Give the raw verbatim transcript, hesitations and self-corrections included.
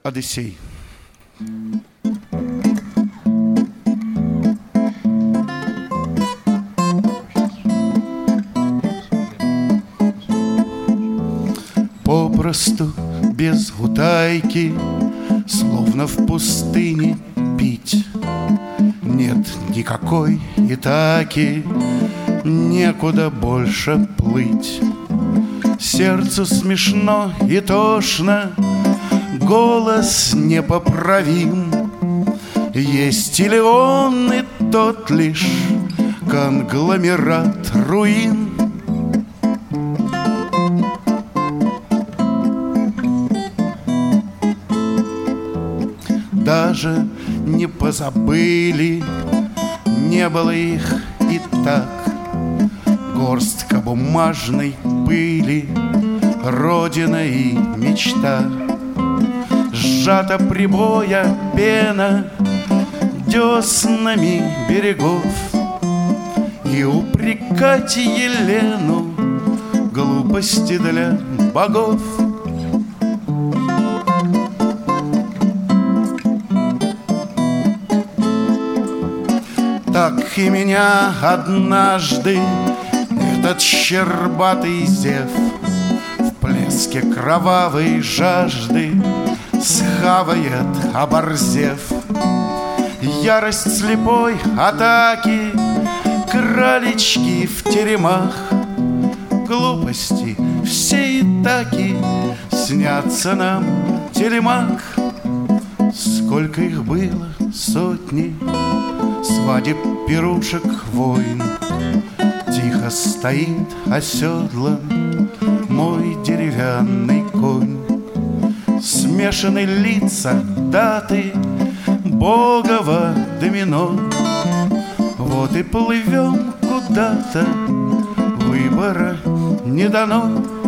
Одиссей. Попросту, без утайки, словно в пустыне пить. Нет никакой Итаки, некуда больше плыть. Сердцу смешно и тошно, голос непоправим. Есть или он, и тот лишь конгломерат руин. Даже не позабыли, не было их и так. Горстка бумажной пыли, родина и мечта. Сжата прибоя пена деснами берегов. И упрекать Елену глупости для богов. Так и меня однажды этот щербатый зев в плеске кровавой жажды схавает, оборзев. Ярость слепой атаки, кралички в теремах. Глупости все и таки снятся нам, Телемак. Сколько их было, сотни свадеб, пирушек, войн. Тихо стоит оседлан мой деревянный конь. Смешаны лица, даты, богово домино. Вот и плывем куда-то, выбора не дано.